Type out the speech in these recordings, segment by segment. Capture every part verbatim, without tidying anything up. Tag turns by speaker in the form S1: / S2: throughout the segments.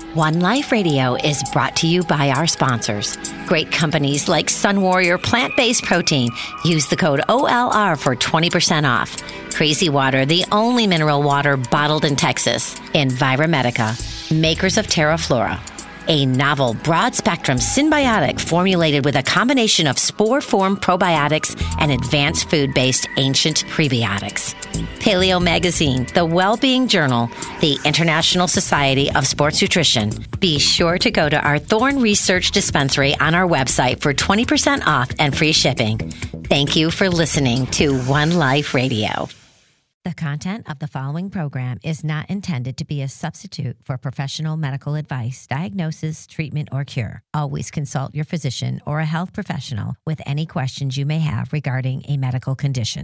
S1: One Life Radio is brought to you by our sponsors. Great companies like Sun Warrior Plant-Based Protein. Use the code O L R for twenty percent off. Crazy Water, the only mineral water bottled in Texas. Enviromedica, makers of TerraFlora. A novel broad-spectrum symbiotic formulated with a combination of spore-form probiotics and advanced food-based ancient prebiotics. Paleo Magazine, the Wellbeing Journal, the International Society of Sports Nutrition. Be sure to go to our Thorne Research Dispensary on our website for twenty percent off and free shipping. Thank you for listening to One Life Radio. The content of the following program is not intended to be a substitute for professional medical advice, diagnosis, treatment, or cure. Always consult your physician or a health professional with any questions you may have regarding a medical condition.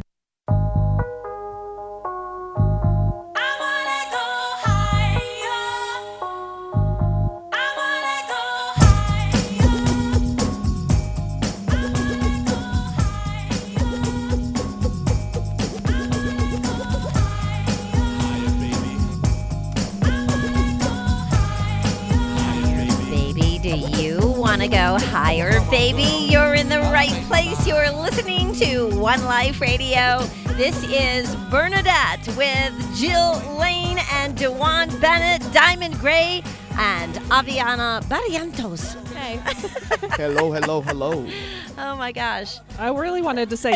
S1: Go higher, baby. You're in the right place. You're listening to One Life Radio. This is Bernadette with Jill Lane and Dewan Bennett, Diamond Gray, and Aviana Barrientos. Hey.
S2: Hello, hello, hello.
S1: Oh, my gosh.
S3: I really wanted to say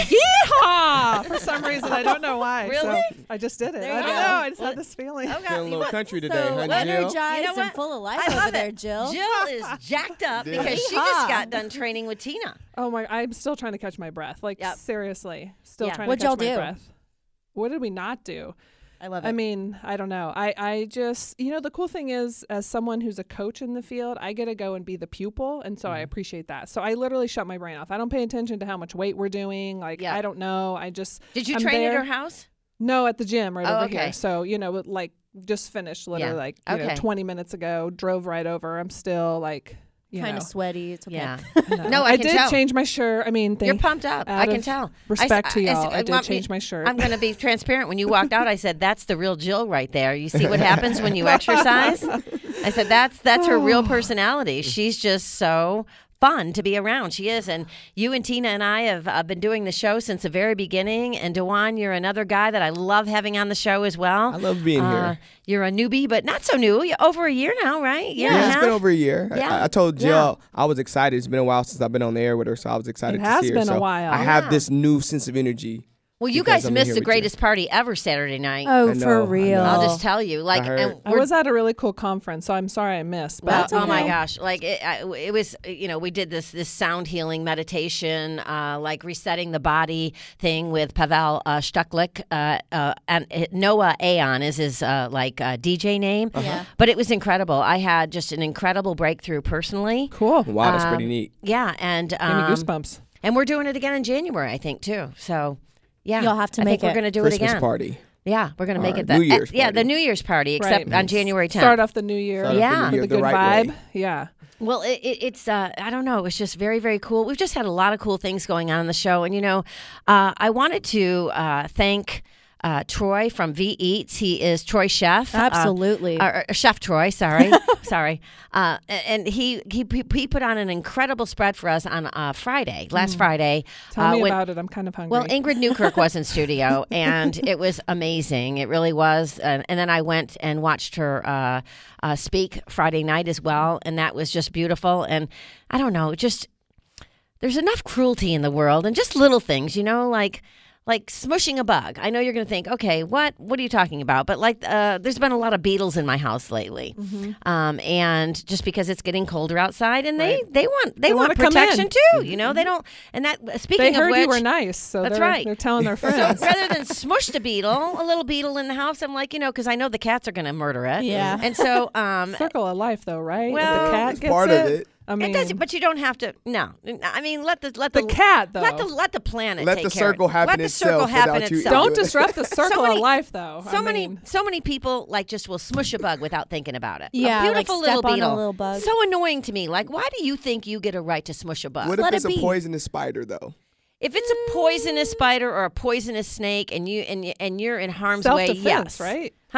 S3: yeehaw for some reason. I don't know why.
S1: Really?
S3: So I just did it.
S1: There
S3: I
S1: you
S3: don't
S1: go.
S3: know. I just
S1: Well,
S3: had this feeling.
S1: Okay.
S2: Feeling a little country today,
S4: so
S2: huh, Jill?
S4: energized
S1: You know
S4: and
S1: what?
S4: full of life
S1: I love
S4: over there,
S1: it.
S4: Jill.
S1: Jill is jacked up
S2: Yeah.
S1: because she just got done training with Tina.
S3: Oh my! I'm still trying to catch my breath. Like
S1: Yep.
S3: seriously, still
S1: Yeah.
S3: trying
S4: What'd
S3: to catch
S4: y'all
S3: my
S4: do?
S3: breath. What did we not do?
S1: I love it.
S3: I mean, I don't know. I, I just, you know, the cool thing is, as someone who's a coach in the field, I get to go and be the pupil. And so
S1: Mm-hmm.
S3: I appreciate that. So I literally shut my brain off. I don't pay attention to how much weight we're doing. Like,
S1: Yeah.
S3: I don't know. I just.
S1: Did you
S3: I'm
S1: train
S3: there.
S1: at her house?
S3: No, at the gym right
S1: Oh,
S3: over
S1: okay.
S3: here. So, you know, like just finished literally
S1: Yeah.
S3: like, you
S1: Okay.
S3: know, twenty minutes ago, drove right over. I'm still like, you
S4: Kind
S3: know.
S4: of sweaty. It's okay.
S1: Yeah.
S3: No,
S1: No, I
S3: I
S1: can
S3: did
S1: tell.
S3: change my shirt. I mean,
S1: You're
S3: thank,
S1: pumped up. I
S3: out
S1: can
S3: of
S1: tell.
S3: respect
S1: I,
S3: to
S1: I-
S3: y'all,
S1: I,
S3: I, did
S1: want
S3: change
S1: me-
S3: my shirt.
S1: I'm going to be transparent. When you walked out, I said, that's the real Jill right there. You see what happens when you exercise? I said, that's that's her real personality. She's just so fun to be around. She is. And you and Tina and I have uh, been doing the show since the very beginning. And Dewan, you're another guy that I love having on the show as well.
S2: I love being
S1: Uh,
S2: here.
S1: You're a newbie, but not so new. You're over a year now, right? Year and a
S2: Yeah, it's
S1: half?
S2: been over a year.
S1: Yeah.
S2: I, I told Jill
S1: Yeah.
S2: I was excited. It's been a while since I've been on the air with her, so I was excited
S3: It
S2: to
S3: has
S2: see her.
S3: been a
S2: So
S3: while.
S2: I have
S1: Yeah.
S2: this new sense of energy.
S1: Well, you
S2: because
S1: guys
S2: I'm
S1: missed
S2: here
S1: the
S2: with you.
S1: greatest party ever Saturday night.
S4: Oh,
S2: I know,
S4: for
S2: I
S4: real.
S2: know.
S1: I'll just tell you. Like,
S2: heard.
S1: and
S3: I
S1: we're-
S3: was at a really cool conference, so I'm sorry I missed. But
S1: Well,
S4: That's
S1: oh my
S4: okay.
S1: gosh! Like it, I, it was, you know, we did this this sound healing meditation, uh, like resetting the body thing with Pavel uh, Stuklik, uh, uh, and it- Noah Aon is his uh, like uh, D J name.
S4: Yeah.
S1: But it was incredible. I had just an incredible breakthrough personally.
S3: cool.
S2: Wow, that's
S1: Um,
S2: pretty neat.
S1: Yeah, and
S3: Gave me
S1: um,
S3: goosebumps.
S1: and we're doing it again in January, I think too. So. Yeah,
S4: You'll have to
S1: I
S4: make
S1: think we're
S4: it.
S1: going to do
S2: Christmas
S1: it again.
S2: party.
S1: Yeah, we're going to
S2: All
S1: make
S2: right,
S1: it the
S2: New Year's
S1: eh, yeah
S2: party.
S1: the New Year's party, except
S3: Right.
S1: on January tenth.
S3: Start off the new year.
S2: Start off the
S1: Yeah.
S2: new
S3: With
S2: year
S3: a
S2: the
S3: good
S2: right
S3: vibe.
S2: way.
S3: Yeah.
S1: Well, it, it, it's, uh, I don't know. It was just very, very cool. We've just had a lot of cool things going on in the show. And, you know, uh, I wanted to uh, thank uh, Troy from V Eats. He is Troy Chef.
S4: Absolutely.
S1: Uh, or, or Chef Troy, sorry. sorry. Uh, and he, he he put on an incredible spread for us on uh, Friday, last Friday.
S3: Tell
S1: uh,
S3: me
S1: when-
S3: about it. I'm kind of hungry.
S1: Well, Ingrid Newkirk was in studio, and it was amazing. It really was. And, and then I went and watched her uh, uh, speak Friday night as well, and that was just beautiful. And I don't know, just there's enough cruelty in the world, and just little things, you know, like like smushing a bug. I know you're going to think, okay, what what are you talking about? But like, uh, there's been a lot of beetles in my house lately, um, and just because it's getting colder outside, and they
S3: Right.
S1: they want they,
S3: They
S1: want
S3: wanna come
S1: protection
S3: in.
S1: too. You know, they don't. And that speaking
S3: they heard
S1: of which,
S3: you were nice, so
S1: That's
S3: they're,
S1: right.
S3: they're telling their
S1: so
S3: friends.
S1: rather than smush the beetle, a little beetle in the house, I'm like, you know, because I know the cats are going to murder it.
S4: Yeah.
S1: And so, um,
S3: Circle of life, though, right?
S1: Well,
S3: the cat
S2: It's
S3: gets
S2: part
S3: it.
S2: of it.
S3: I mean,
S1: it does, but you don't have to. No, I mean, let the let the,
S3: the cat though.
S1: let the let the planet
S2: Let
S1: take
S2: the
S1: care of
S2: circle
S1: it.
S2: happen
S1: Let the circle
S2: itself
S1: happen
S2: without you
S1: itself.
S3: Don't
S2: do it.
S3: disrupt the circle
S1: many-
S3: of life, though.
S1: So
S3: I
S1: many,
S3: mean,
S1: so many people like just will smush a bug without thinking about it.
S4: Yeah,
S1: a
S4: like
S1: beautiful
S4: step
S1: little
S4: on a
S1: beetle.
S4: little bug.
S1: So annoying to me. Like, why do you think you get a right to smush a bug?
S2: What if
S4: Let
S2: it's
S4: it
S2: a
S4: be.
S2: poisonous spider, though?
S1: If it's a poisonous spider or a poisonous snake, and you and you, and you're in harm's way,
S3: self-defense,
S1: yes,
S3: right?
S1: Huh?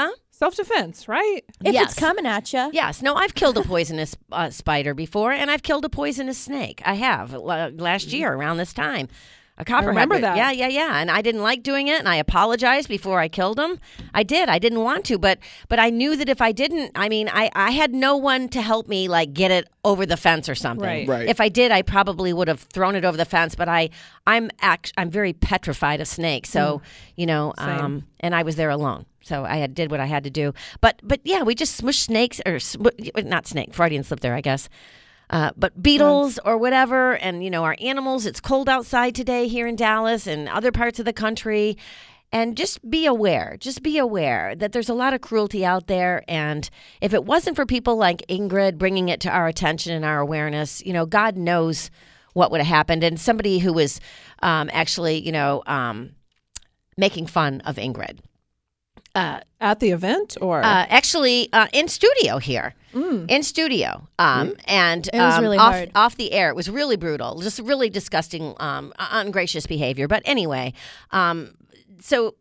S3: self-defense, right?
S4: If
S1: Yes.
S4: it's coming at you.
S1: Yes. No, I've killed a poisonous uh, spider before, and I've killed a poisonous snake. I have l- last year around this time. A copperhead.
S3: remember
S1: but-
S3: that.
S1: Yeah, yeah, yeah. And I didn't like doing it, and I apologized before I killed him. I did. I didn't want to, but but I knew that if I didn't, I mean, I, I had no one to help me like get it over the fence or something.
S3: Right.
S2: Right.
S1: If I did, I probably would have thrown it over the fence. But I, I'm act, I'm very petrified of snakes. So you know,
S3: Same.
S1: um, and I was there alone. So I had, did what I had to do. But but yeah, we just smushed snakes or sm- not snake. Freudian slip there, I guess. Uh, but beetles or whatever, and you know our animals. It's cold outside today here in Dallas and other parts of the country, and just be aware. Just be aware that there's a lot of cruelty out there. And if it wasn't for people like Ingrid bringing it to our attention and our awareness, you know, God knows what would have happened. And somebody who was um, actually, you know, um, making fun of Ingrid. Uh,
S3: At the event or
S1: uh, actually, uh, in studio here,
S3: Mm.
S1: in studio, um, and
S4: It was
S1: um,
S4: really
S1: off,
S4: hard.
S1: off the air. It was really brutal, just really disgusting, um, ungracious behavior. But anyway, um, so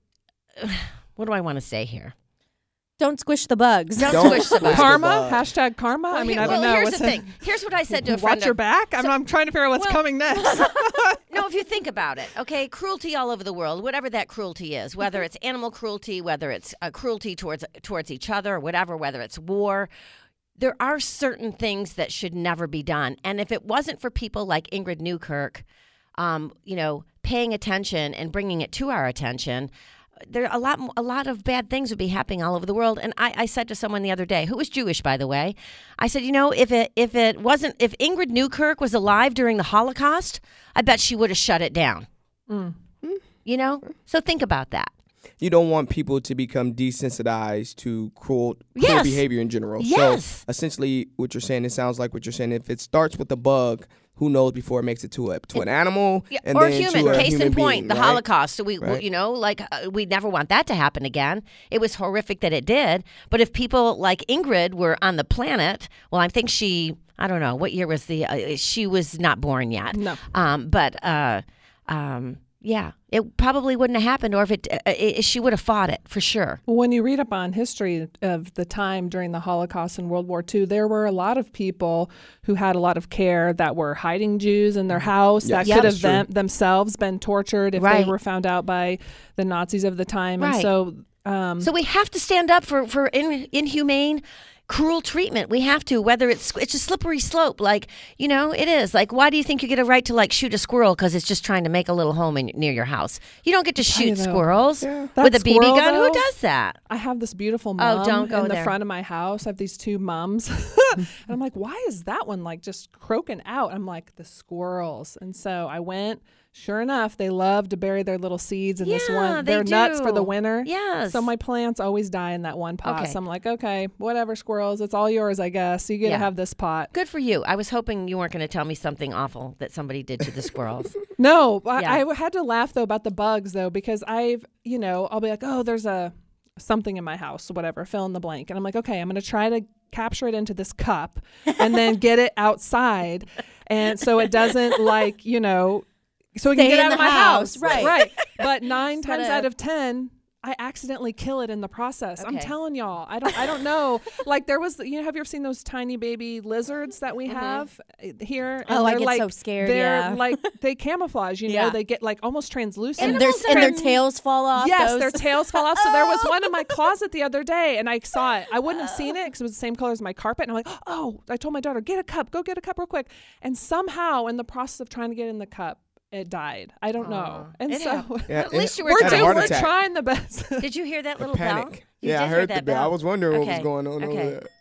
S1: what do I want to say here?
S4: Don't squish the bugs.
S1: Don't,
S2: Don't
S1: squish the
S2: squish
S1: bug.
S2: the
S3: karma?
S2: bug.
S3: Hashtag karma? I
S1: Well,
S3: mean,
S1: here-
S3: I don't
S1: well,
S3: know.
S1: Here's
S3: What's
S1: the
S3: it-
S1: thing. Here's what I said to a friend.
S3: Watch your
S1: of-
S3: back? I'm, I'm trying to figure out what's
S1: Well-
S3: coming next.
S1: No, if you think about it, okay, cruelty all over the world, whatever that cruelty is, whether it's animal cruelty, whether it's uh, cruelty towards towards each other, or whatever, whether it's war, there are certain things that should never be done. And if it wasn't for people like Ingrid Newkirk, um, you know, paying attention and bringing it to our attention, there a lot a lot of bad things would be happening all over the world. And I, I said to someone the other day, who was Jewish, by the way, I said, you know, if it if it wasn't if Ingrid Newkirk was alive during the Holocaust, I bet she would have shut it down.
S3: Mm.
S1: You know, so think about that.
S2: You don't want people to become desensitized to cruel, cruel
S1: Yes.
S2: behavior in general.
S1: Yes.
S2: So essentially, what you're saying, it sounds like what you're saying. If it starts with a bug, who knows before it makes it to a to an animal
S1: Yeah,
S2: and
S1: or
S2: then
S1: human.
S2: to a
S1: Case
S2: human
S1: in point,
S2: being,
S1: the
S2: right?
S1: Holocaust. So we, we-
S2: Right.
S1: you know, like uh, we never want that to happen again. It was horrific that it did. But if people like Ingrid were on the planet, well, I think she, I don't know, what year was the? Uh, she was not born yet.
S3: No.
S1: Um, but uh, um, yeah, it probably wouldn't have happened, or if it, uh, it she would have fought it for sure.
S3: Well, when you read up on history of the time during the Holocaust and World War Two, there were a lot of people who had a lot of care that were hiding Jews in their house
S2: Yes.
S3: that
S1: Yeah,
S3: could
S2: that's
S3: have
S2: true.
S3: them, themselves been tortured if
S1: Right.
S3: they were found out by the Nazis of the time. And
S1: Right.
S3: so, um,
S1: So we have to stand up for for in, inhumane, cruel treatment. We have to, whether it's it's a slippery slope. Like you know, it is. Like, why do you think you get a right to like shoot a squirrel because it's just trying to make a little home in, near your house? You don't get to
S3: tell you
S1: shoot
S3: though,
S1: squirrels
S2: Yeah.
S1: with
S3: that
S1: a B B
S3: squirrel,
S1: gun. Who
S3: though,
S1: does that?
S3: I have this beautiful mom
S1: Oh, don't go
S3: in the
S1: there.
S3: front of my house. I have these two mums. and I'm like, why is that one like just croaking out? I'm like, the squirrels. And so I went. Sure enough, they love to bury their little seeds in this
S1: Yeah,
S3: one.
S1: they
S3: They're nuts for the
S1: do.
S3: winter.
S1: Yes.
S3: So my plants always die in that one pot.
S1: Okay.
S3: So I'm like, okay, whatever, squirrels. It's all yours, I guess. You get
S1: Yeah.
S3: to have this pot.
S1: Good for you. I was hoping you weren't going to tell me something awful that somebody did to the squirrels.
S3: No, I,
S1: Yeah.
S3: I had to laugh though about the bugs though, because I've, you know, I'll be like, oh, there's a something in my house, whatever, fill in the blank. And I'm like, okay, I'm going to try to capture it into this cup and then get it outside. And so it doesn't like, you know, so it can
S4: Stay
S3: get
S4: in
S3: out of
S4: the
S3: my
S4: house,
S3: house.
S4: right.
S3: Right. But nine
S4: It's
S3: times
S4: gotta-
S3: out of ten, I accidentally kill it in the process. I'm
S1: Okay.
S3: telling y'all. I don't I don't know. Like there was, you know, have you ever seen those tiny baby lizards that we have uh, here?
S4: Oh, I
S3: they're
S4: get
S3: like,
S4: so scared,
S3: They're
S4: yeah.
S3: like they camouflage, you know,
S4: Yeah.
S3: they get like almost translucent.
S4: And their
S1: Animals
S4: and
S1: are-
S4: their tails fall off.
S3: Yes,
S4: those.
S3: their tails fall off. So there was one in my closet the other day, and I saw it. I wouldn't have seen it because it was the same color as my carpet. And I'm like, oh, I told my daughter, get a cup, go get a cup real quick. And somehow, in the process of trying to get in the cup, it died. I don't know.
S1: Aw.
S3: And
S1: It
S3: so
S1: happened.
S2: Yeah,
S1: At least
S2: it-
S1: you were
S3: we're
S2: had a
S3: doing,
S2: heart
S3: we're
S2: attack.
S3: trying the best.
S1: Did you hear that
S2: A
S1: little bell?
S2: panic.
S1: You
S2: Yeah,
S1: did
S2: I
S1: hear
S2: heard
S1: that
S2: the bell. I
S1: bell.
S2: was wondering what was
S1: Okay.
S2: going on
S1: Okay.
S2: over there.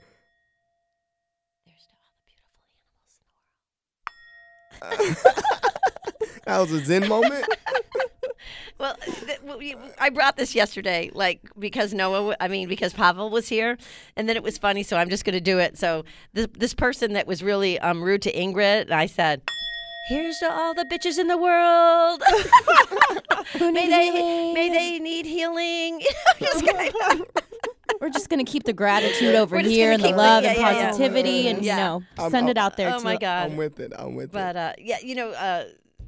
S2: That was a Zen moment.
S1: Well, th- well, we- I brought this yesterday, like because Noah, w- I mean because Pavel was here, and then it was funny, so I'm just going to do it. So this this person that was really um, rude to Ingrid, I said, "Here's to all the bitches in the world.
S4: Who
S1: may
S4: need
S1: they
S4: healing?
S1: may they need healing." Just kidding.
S4: We're just gonna keep the gratitude over
S1: We're just
S4: here
S1: gonna
S4: and the
S1: keep it-
S4: love
S1: yeah,
S4: and
S1: yeah, yeah.
S4: positivity and
S1: Yeah.
S4: you know
S2: I'm-
S4: send
S2: I'm-
S4: it out there.
S1: Oh
S4: to
S1: my God.
S2: I'm with it. I'm with
S1: But
S2: it.
S1: uh, yeah, you know, uh,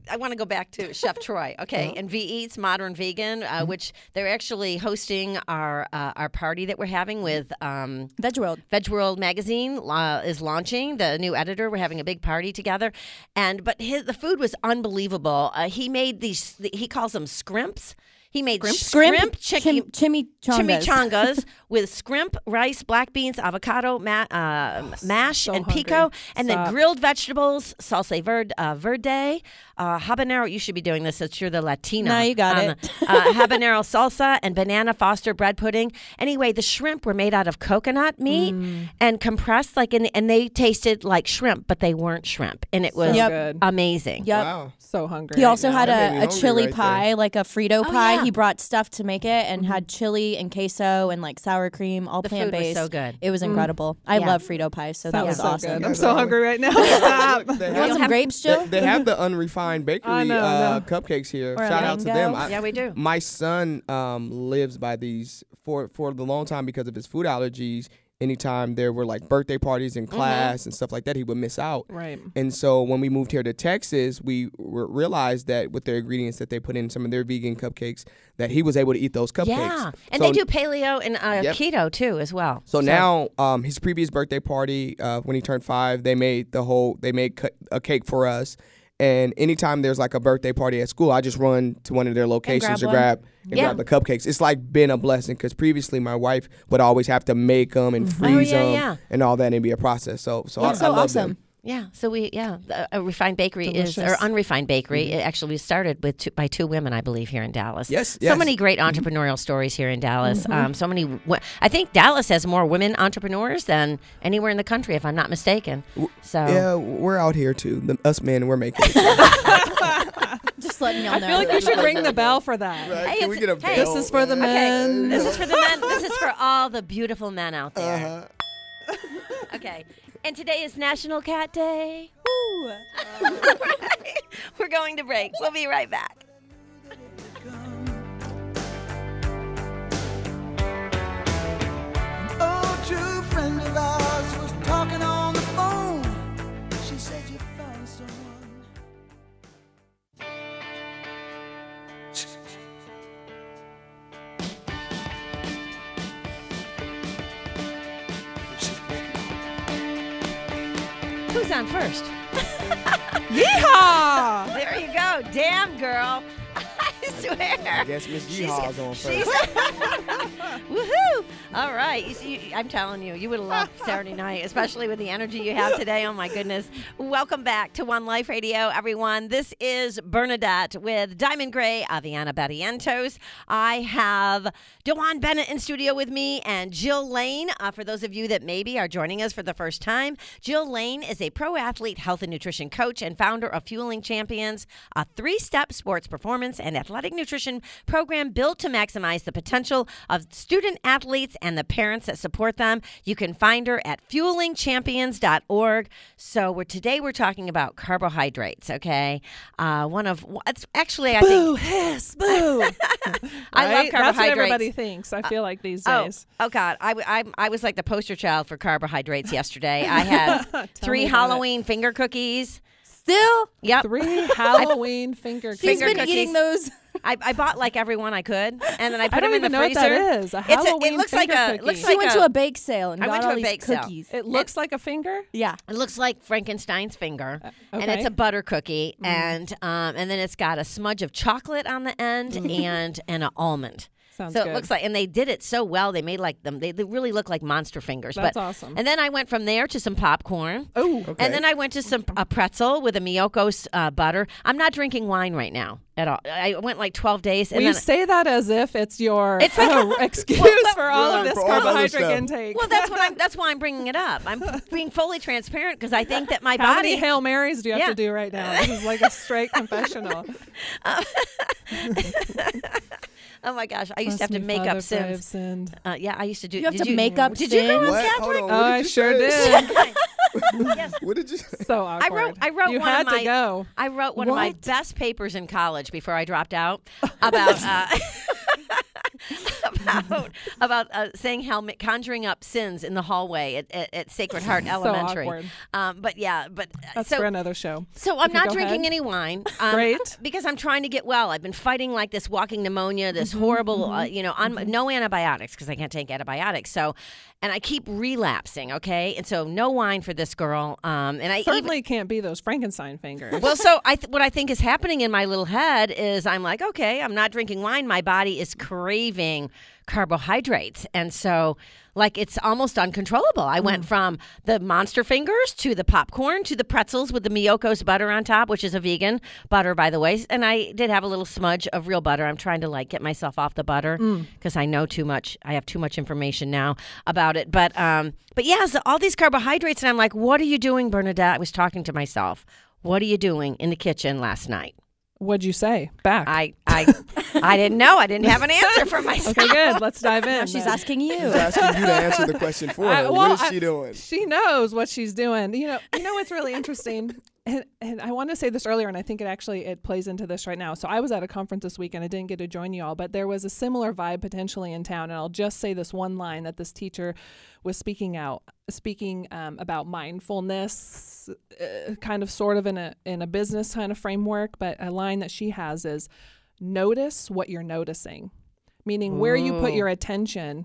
S5: I want to go back to Chef Troy. Okay,
S2: Uh-huh.
S5: and V Eats Modern Vegan, uh, which they're actually hosting our uh, our party that we're having with um,
S4: Veg World.
S5: Veg World magazine uh, is launching the new editor. We're having a big party together, and but his the food was unbelievable. Uh, he made these. He calls them scrimps. He made scrimp,
S4: Scrimp,
S5: chicken.
S4: chim- chimichangas.
S5: Chimichangas with scrimp, rice, black beans, avocado, ma- uh, mash,
S3: so
S5: and
S3: hungry.
S5: pico, and then
S3: Stop.
S5: grilled vegetables, salsa verde, uh, verde, uh, habanero. You should be doing this since you're the Latina.
S4: No, you got
S5: Um,
S4: it.
S5: uh, habanero salsa and banana Foster bread pudding. Anyway, the shrimp were made out of coconut meat
S3: Mm.
S5: and compressed, like in the, and they tasted like shrimp, but they weren't shrimp, and it was
S3: So good.
S5: amazing.
S4: Yep.
S2: Wow.
S3: So hungry.
S4: He also
S3: right
S4: had
S3: now.
S2: That made me
S4: a, a
S2: hungry
S4: chili
S2: right
S4: pie,
S2: there.
S4: like a Frito
S5: Oh,
S4: pie.
S5: yeah.
S4: He brought stuff to make it and had chili and queso and like sour cream, all
S5: The
S4: plant
S5: food was
S4: based.
S5: so good.
S4: It was incredible. I
S5: Yeah.
S4: love Frito pie, so that
S3: That
S4: was
S3: was so
S4: awesome.
S3: good. I'm
S2: Guys
S3: so
S2: are-
S3: hungry right now. Stop.
S2: They
S4: You
S2: have,
S4: want some
S5: have-
S4: grapes,
S2: they,
S4: Jill?
S2: they have the Unrefined Bakery
S3: I know,
S2: uh,
S3: no.
S2: cupcakes here.
S4: Or a
S2: Shout out to them.
S4: mango.
S2: I-
S5: Yeah, we do.
S2: My son um, lives by these for for the long time because of his food allergies. Anytime there were like birthday parties in class and stuff like that, he would miss out.
S3: Right.
S2: And so when we moved here to Texas, we r- realized that with their ingredients that they put in some of their vegan cupcakes, that he was able to eat those cupcakes.
S5: Yeah, and
S2: So-
S5: they do paleo and uh,
S2: Yep.
S5: keto too, as well.
S2: So, now, um, his previous birthday party, uh, when he turned five, they made the whole they made cu- a cake for us. And anytime there's like a birthday party at school, I just run to one of their locations to
S4: one.
S2: grab and
S5: Yeah.
S2: grab the cupcakes. It's like been a blessing because previously my wife would always have to make them and freeze
S5: Oh, yeah,
S2: them
S5: yeah.
S2: and all that, and it'd be a process. So, so I,
S4: That's
S2: I
S4: so
S2: love
S4: awesome.
S2: them.
S5: Yeah, so we yeah, the- a refined bakery is
S3: Delicious.
S5: or unrefined bakery. It actually started with two, by two women, I believe, here in Dallas.
S2: Yes,
S5: so
S2: yes.
S5: many great entrepreneurial stories here in Dallas. Um, so many. wo- I think Dallas has more women entrepreneurs than anywhere in the country, if I'm not mistaken. So
S2: Yeah, we're out here too. The, us men, we're making it.
S4: Just letting y'all
S3: I
S4: know.
S3: feel like we should ring the bell for that.
S2: Right?
S5: Hey,
S2: Can we
S5: it's-
S2: get a
S5: hey,
S2: bell?
S3: This is for the
S5: okay,
S3: men.
S5: this is for the men. This is for all the beautiful men out there.
S2: Uh-huh.
S5: Okay, and today is National Cat Day.
S4: Woo.
S5: We're going to break. We'll be right back.
S6: Oh, true friend of ours was talking on the phone. She said you found someone.
S5: Who's on first?
S3: Yeehaw!
S5: There you go. Damn, girl. I swear.
S2: I guess Miss Yeehaw's on
S5: She's
S2: first.
S5: woohoo! All right, you see, I'm telling you, you would love Saturday night, especially with the energy you have today. Oh my goodness! Welcome back to One Life Radio, everyone. This is Bernadette with Diamond Gray, Aviana Barrientos. I have Dewan Bennett in studio with me and Jill Lane. Uh, for those of you that maybe are joining us for the first time, Jill Lane is a pro athlete, health and nutrition coach, and founder of Fueling Champions, a three-step sports performance and athletic nutrition program built to maximize the potential of student athletes and the parents that support them. You can find her at fueling champions dot org. So we're today we're talking about carbohydrates, okay? Uh, one of it's actually I
S3: Boo,
S5: think
S3: hiss, boo.
S5: I love
S3: Right?
S5: carbohydrates.
S3: That's what everybody thinks. I feel like these
S5: Oh,
S3: days.
S5: oh God! I, w- I, I was like the poster child for carbohydrates yesterday. I had
S3: Tell
S5: three
S3: me about it.
S5: Halloween finger cookies.
S4: Still,
S5: Yep.
S3: Three Halloween finger
S4: she's
S3: cakes.
S5: Finger
S4: been
S5: cookies.
S4: eating those.
S5: I, I bought like every one I could, and then I put
S3: I don't
S5: them in
S3: even
S5: the
S3: know what
S5: freezer.
S3: that is. A
S5: It's a-
S3: Halloween
S5: it looks
S3: finger
S5: like a
S3: cookie.
S5: looks
S4: She
S5: like
S4: went
S5: a,
S4: to a bake sale and
S5: I
S4: got
S5: went to
S4: all
S5: a
S4: these
S5: bake sale.
S4: cookies.
S3: It looks like a finger.
S4: Yeah.
S5: It looks like Frankenstein's finger, and
S3: okay.
S5: it's a butter cookie, and um, and then it's got a smudge of chocolate on the end, and and an almond.
S3: Sounds
S5: so
S3: good.
S5: it looks like, and they did it so well. They made like them. They, they really look like monster fingers.
S3: That's
S5: but,
S3: awesome.
S5: And then I went from there to some popcorn.
S3: Oh,
S2: Okay.
S5: And then I went to some a pretzel with a Miyoko's uh, butter. I'm not drinking wine right now at all. I went like twelve days, and
S3: well, you
S5: then
S3: say that as if it's your
S5: It's like
S3: uh, excuse for all
S2: Yeah,
S3: of this
S2: for all the other
S3: carbohydrate
S2: stuff.
S3: intake.
S5: well, that's what I'm. That's why I'm bringing it up. I'm being fully transparent because I think that my
S3: How
S5: body.
S3: many Hail Marys do you have
S5: Yeah.
S3: to do right now? This is like a straight confessional.
S5: Oh my gosh, I used
S3: Bless
S5: to have to
S3: me,
S5: make
S3: Father,
S5: up
S3: for I have
S5: sins.
S3: sinned.
S5: Uh, yeah, I used to do.
S4: You have
S5: did
S4: to make up
S5: Did you grow
S4: sins?
S5: up
S2: What?
S5: Catholic?
S2: Hold on.
S3: Oh,
S2: What did
S3: I
S2: you
S3: sure
S2: say?
S3: did.
S5: Yes.
S2: What did you say?
S3: So
S5: I
S3: awkward.
S5: wrote. I wrote
S3: you
S5: one
S3: had
S5: of my.
S3: to go.
S5: I wrote one of my
S4: What?
S5: best papers in college before I dropped out about uh, about about uh, saying how conjuring up sins in the hallway at, at, at Sacred Heart
S3: So
S5: Elementary.
S3: awkward.
S5: Um, but yeah, but
S3: That's
S5: so
S3: for another show.
S5: so I'm
S3: Okay,
S5: not
S3: go
S5: drinking
S3: ahead.
S5: any wine. Um,
S3: Great.
S5: because I'm trying to get well. I've been fighting like this walking pneumonia, this
S3: Mm-hmm,
S5: horrible, uh, you know, un- no antibiotics because I can't take antibiotics. So, and I keep relapsing. Okay, and so no wine for this girl. Um, and I even
S3: Certainly can't be those Frankenstein fingers.
S5: well, so I th- what I think is happening in my little head is I'm like, okay, I'm not drinking wine. My body is craving carbohydrates, and so like it's almost uncontrollable. I went from the Monster Fingers to the popcorn to the pretzels with the Miyoko's butter on top, which is a vegan butter, by the way. And I did have a little smudge of real butter. I'm trying to like get myself off the butter because I know too much. I have too much information now about it. But um, but yeah, so all these carbohydrates, and I'm like, what are you doing, Bernadette? I was talking to myself. What are you doing in the kitchen last night?
S3: What'd you say? Back.
S5: I I I didn't know. I didn't have an answer for myself.
S3: Okay, good. Let's dive in.
S4: She's
S3: then.
S4: asking you.
S2: She's asking you to answer the question for her.
S3: I-
S2: what
S3: well,
S2: is she
S3: I-
S2: doing?
S3: She knows what she's doing. You know, you know what's really interesting, and, and I want to say this earlier, and I think it actually it plays into this right now. So I was at a conference this week, and I didn't get to join you all, but there was a similar vibe potentially in town. And I'll just say this one line that this teacher was speaking out, speaking um, about mindfulness, uh, kind of sort of in a in a business kind of framework. But a line that she has is, "Notice what you're noticing," meaning where you put
S5: Ooh.
S3: your attention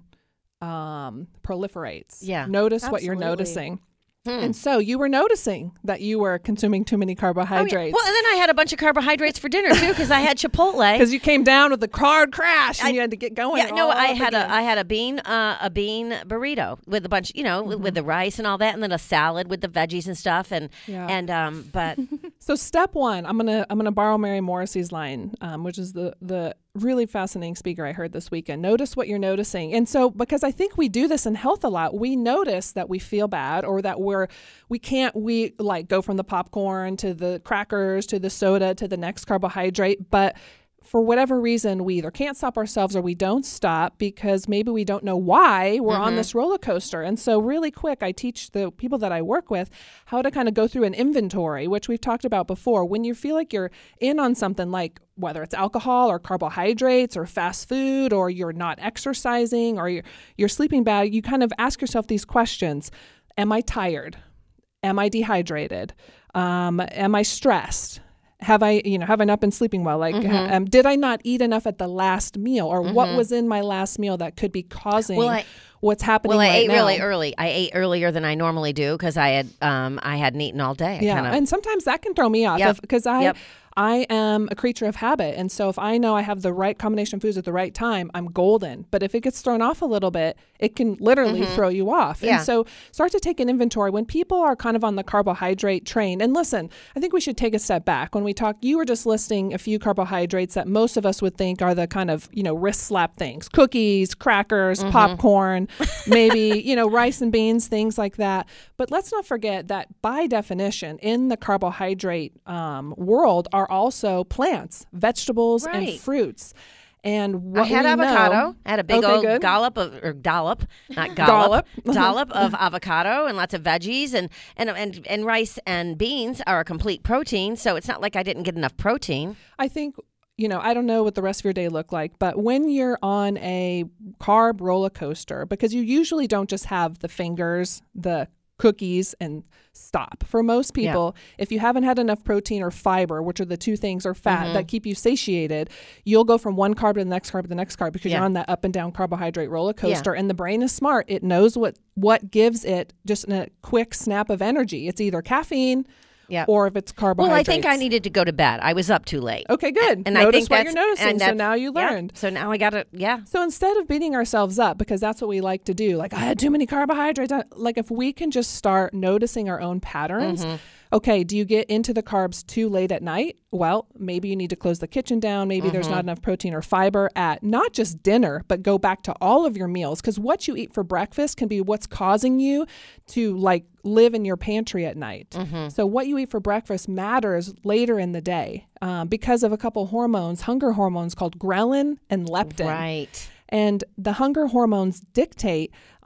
S3: um, proliferates.
S5: Yeah.
S3: Notice what you're
S4: Absolutely.
S3: noticing. And so you were noticing that you were consuming too many
S5: Oh, yeah.
S3: carbohydrates
S5: Well, and then I had a bunch of carbohydrates for dinner too because I had Chipotle.
S3: because you came down with the card crash and
S5: I-
S3: you had to get going.
S5: Yeah, no,
S3: all
S5: I
S3: up
S5: had
S3: again.
S5: a I had a bean uh, a bean burrito with a bunch, you know, with, with the rice and all that, and then a salad with the veggies and stuff, and
S3: Yeah.
S5: and um, but
S3: So step one, I'm gonna I'm gonna borrow Mary Morrissey's line, um, which is the the really fascinating speaker I heard this weekend. Notice what you're noticing. And so because I think we do this in health a lot, we notice that we feel bad or that we're we can't we like go from the popcorn to the crackers to the soda to the next carbohydrate, but for whatever reason, we either can't stop ourselves or we don't stop because maybe we don't know why we're on this roller coaster. And so really quick, I teach the people that I work with how to kind of go through an inventory, which we've talked about before. When you feel like you're in on something like whether it's alcohol or carbohydrates or fast food or you're not exercising or you're, you're sleeping bad, you kind of ask yourself these questions. Am I tired? Am I dehydrated? Um, am I stressed? Have I, you know, have I not been sleeping well? Like,
S5: Mm-hmm.
S3: um, did I not eat enough at the last meal, or what was in my last meal that could be causing
S5: Well, I-
S3: what's happening?
S5: well, I
S3: right
S5: ate
S3: now?
S5: really early. I ate earlier than I normally do because I had um I hadn't eaten all day. I
S3: Yeah,
S5: kinda,
S3: and sometimes that can throw me off
S5: Yep.
S3: because I.
S5: Yep.
S3: I am a creature of habit. And so if I know I have the right combination of foods at the right time, I'm golden. But if it gets thrown off a little bit, it can literally throw you off.
S5: Yeah.
S3: And so start to take an inventory when people are kind of on the carbohydrate train. And listen, I think we should take a step back. When we talk, you were just listing a few carbohydrates that most of us would think are the kind of, you know, wrist slap things, cookies, crackers, popcorn, maybe, you know, rice and beans, things like that. But let's not forget that by definition, in the carbohydrate um, world are also plants, vegetables,
S5: Right.
S3: and fruits. And what
S5: I had
S3: we
S5: avocado.
S3: know,
S5: I had a big
S3: Okay,
S5: old
S3: good.
S5: dollop of or dollop, not dollop,
S3: Dollop.
S5: dollop of avocado and lots of veggies and, and and and rice and beans are a complete protein. So it's not like I didn't get enough protein.
S3: I think, you know, I don't know what the rest of your day looked like, but when you're on a carb roller coaster, because you usually don't just have the fingers, the cookies, and stop. For most people, if you haven't had enough protein or fiber, which are the two things, or fat
S5: Mm-hmm.
S3: that keep you satiated, you'll go from one carb to the next carb to the next carb because
S5: Yeah.
S3: you're on that up and down carbohydrate roller coaster. And the brain is smart. It knows what, what gives it just a quick snap of energy. It's either caffeine
S5: Yeah.
S3: or if it's
S5: Well, I
S3: carbohydrates.
S5: think I needed to go to bed. I was up too late.
S3: Okay, good.
S5: And I
S3: Notice
S5: think
S3: what
S5: that's,
S3: you're noticing.
S5: and
S3: So
S5: that's-
S3: now you
S5: yeah.
S3: learned.
S5: So now I got to, yeah.
S3: So instead of beating ourselves up, because that's what we like to do, like I had too many carbohydrates, I- like if we can just start noticing our own patterns. Okay, do you get into the carbs too late at night? Well, maybe you need to close the kitchen down. Maybe there's not enough protein or fiber at not just dinner, but go back to all of your meals. Because what you eat for breakfast can be what's causing you to like live in your pantry at night. So what you eat for breakfast matters later in the day um, because of a couple hormones, hunger hormones called ghrelin and leptin.
S5: Right.
S3: And the hunger hormones dictate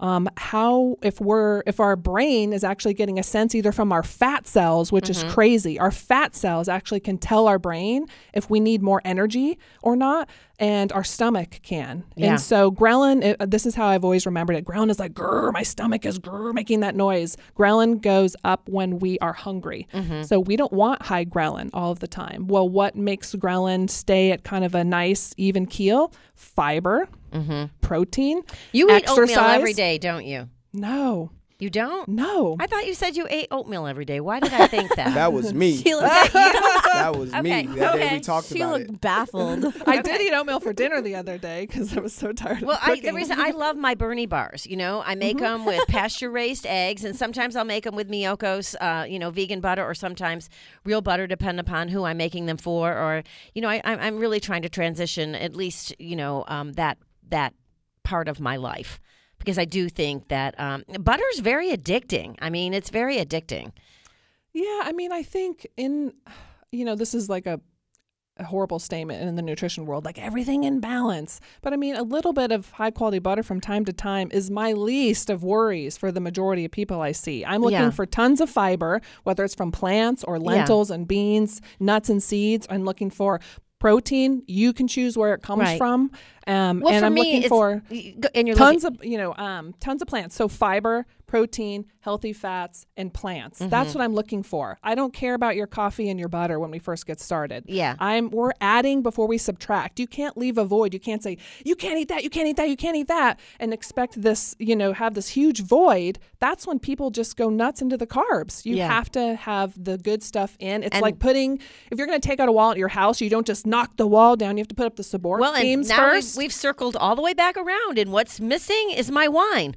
S3: um, how if we're if our brain is actually getting a sense either from our fat cells, which
S5: Mm-hmm.
S3: is crazy. Our fat cells actually can tell our brain if we need more energy or not, and our stomach can.
S5: Yeah.
S3: And so ghrelin, it, this is how I've always remembered it. Ghrelin is like, grr, my stomach is grr, making that noise. Ghrelin goes up when we are hungry.
S5: Mm-hmm.
S3: So we don't want high ghrelin all of the time. Well, what makes ghrelin stay at kind of a nice, even keel? Fiber, protein,
S5: Mm-hmm. You eat
S3: exercise.
S5: oatmeal every day, don't you?
S3: No,
S5: You don't?
S3: no.
S5: I thought you said you ate oatmeal every day. Why did I think that?
S2: That was me.
S4: She looked,
S2: That was
S5: Okay,
S2: me. That day
S5: okay.
S2: we talked
S4: she
S2: about
S4: looked
S2: it.
S4: baffled.
S3: I did eat oatmeal for dinner the other day because I was so tired
S5: Well,
S3: of
S5: I,
S3: cooking.
S5: the reason I love my Bernie bars, you know, I make them with pasture-raised eggs, and sometimes I'll make them with Miyoko's, uh, you know, vegan butter, or sometimes real butter, depending upon who I'm making them for. Or, you know, I, I'm I'm really trying to transition at least, you know, um, that that part of my life, because I do think that um, butter is very addicting. I mean, it's very addicting.
S3: Yeah, I mean, I think in, you know, this is like a, a horrible statement in the nutrition world, like everything in balance. But I mean, a little bit of high quality butter from time to time is my least of worries for the majority of people I see. I'm looking
S5: Yeah.
S3: for tons of fiber, whether it's from plants or lentils and beans, nuts and seeds. I'm looking for protein. You can choose where it comes
S5: Right.
S3: from. Um,
S5: Well,
S3: and
S5: for
S3: I'm
S5: me,
S3: looking
S5: it's-
S3: for
S5: and you're
S3: tons
S5: looking,
S3: of, you know, um, tons of plants. So fiber, protein, healthy fats, and plants.
S5: Mm-hmm.
S3: That's what I'm looking for. I don't care about your coffee and your butter when we first get started.
S5: Yeah.
S3: I'm we're adding before we subtract. You can't leave a void. You can't say, you can't eat that, you can't eat that, you can't eat that, and expect this, you know, have this huge void. That's when people just go nuts into the carbs. You
S5: Yeah.
S3: have to have the good stuff in. It's
S5: And-
S3: like putting, if you're going to take out a wall at your house, you don't just knock the wall down. You have to put up the support
S5: well, and
S3: beams
S5: now we've,
S3: first.
S5: we've circled all the way back around, and what's missing is my wine.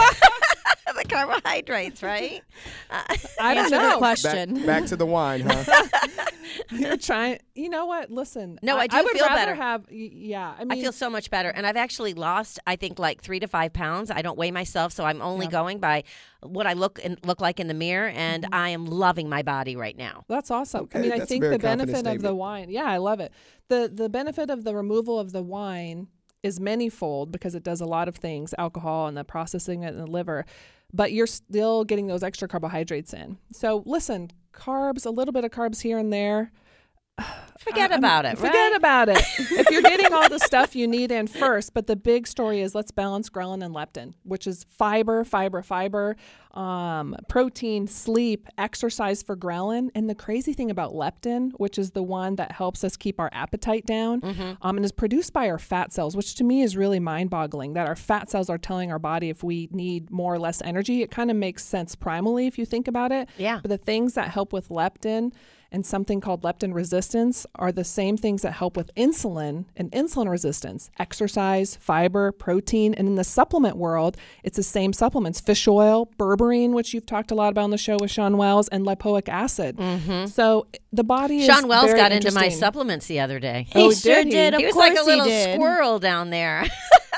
S5: The carbohydrates, right? Uh,
S3: I don't
S4: Answer the
S3: know.
S2: Back,
S4: question.
S2: back to the wine, huh?
S3: You're trying. You know what? Listen.
S5: No, I do
S3: would
S5: feel
S3: rather
S5: better.
S3: Have. y- Yeah. I mean,
S5: I feel so much better. And I've actually lost, I think, like three to five pounds. I don't weigh myself, so I'm only
S3: Yeah.
S5: going by what I look and look like in the mirror, and I am loving my body right now.
S3: that's awesome.
S2: Okay,
S3: I mean, I
S2: that's a
S3: think
S2: very
S3: the
S2: confident
S3: benefit of the
S2: statement.
S3: wine. Yeah, I love it. the The benefit of the removal of the wine is manyfold because it does a lot of things, alcohol and the processing it in the liver, but you're still getting those extra carbohydrates in. So listen, carbs, a little bit of carbs here and there.
S5: Forget
S3: I'm-
S5: about it,
S3: Forget
S5: right?
S3: about it. If you're getting all the stuff you need in first, but the big story is let's balance ghrelin and leptin, which is fiber, fiber, fiber, um, protein, sleep, exercise for ghrelin. And the crazy thing about leptin, which is the one that helps us keep our appetite down, um, and is produced by our fat cells, which to me is really mind-boggling that our fat cells are telling our body if we need more or less energy. It kind of makes sense primally if you think about it.
S5: Yeah.
S3: But the things that help with leptin and something called leptin resistance are the same things that help with insulin and insulin resistance: exercise, fiber, protein. And in the supplement world, it's the same supplements: fish oil, berberine, which you've talked a lot about on the show with Sean Wells, and lipoic acid. So the body is
S5: Sean Wells
S3: very
S5: got into my
S3: interesting.
S5: supplements the other day.
S3: Oh,
S4: He sure
S3: did he?
S4: did. Of
S5: He was
S4: course
S5: like a little
S4: he did.
S5: squirrel down there.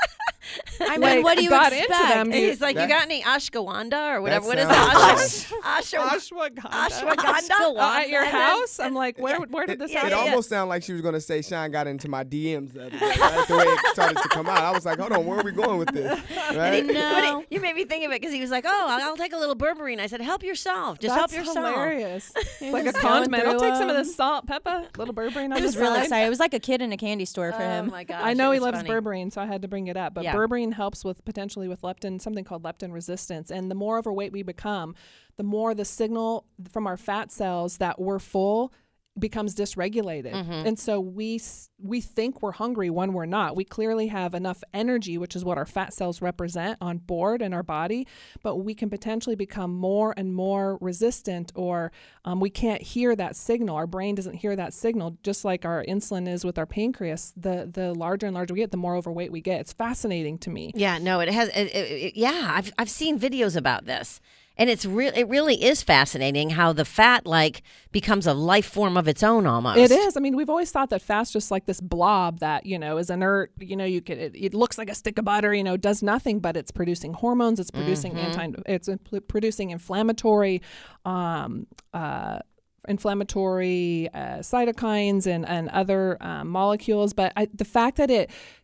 S4: I mean,
S3: Like,
S4: what do you
S3: got into
S4: expect?
S3: them.
S5: He's like, you
S2: That-
S5: got any ashwagandha or whatever? What is it?
S2: sounds
S5: Ashwa- Ashwa-
S3: Ashwagandha.
S5: Ashwagandha?
S3: Uh, at your
S5: And then-
S3: house? I'm like, where, where did this
S5: Yeah,
S3: happen?
S2: It
S5: yeah.
S2: almost sounded like she was going to say Sean got into my D Ms the other day. Right? The way it started to come out. I was like, hold on, where are we going with this? Right?
S5: What
S4: No.
S5: do- you made me think of it because he was like, "Oh, I'll I'll take a little berberine." I said, "Help yourself. Just
S3: That's
S5: help yourself."
S3: hilarious. It's
S4: He
S3: like a
S4: was going
S3: condiment. I'll
S4: through
S3: take some of
S4: them.
S3: this salt, pepper, little berberine on
S4: He
S3: the
S4: was really
S3: side.
S4: excited. It was like a kid in a candy store for
S5: Oh
S4: him.
S5: my gosh!
S3: I know
S5: it
S3: he
S5: was
S3: loves
S5: funny.
S3: berberine, so I had to bring it up. But
S5: Yeah.
S3: berberine helps with potentially with leptin, something called leptin resistance. And the more overweight we become, the more the signal from our fat cells that we're full becomes dysregulated.
S5: Mm-hmm.
S3: And so we s- we think we're hungry when we're not. We clearly have enough energy, which is what our fat cells represent, on board in our body, but we can potentially become more and more resistant, or um, we can't hear that signal. Our brain doesn't hear that signal, just like our insulin is with our pancreas. The the larger and larger we get, the more overweight we get. It's fascinating to me.
S5: Yeah, no, it has. It, it, it- yeah, I've I've seen videos about this, and it's real. It really is fascinating how the fat like becomes a life form of its own almost.
S3: It is. I mean, we've always thought that fat's just like this blob that, you know, is inert. You know, you could, it, it looks like a stick of butter, you know, does nothing, but it's producing hormones. It's producing
S5: Mm-hmm.
S3: anti, it's in- producing inflammatory, um, uh, inflammatory uh, cytokines and, and other um, molecules. But I, the fact that it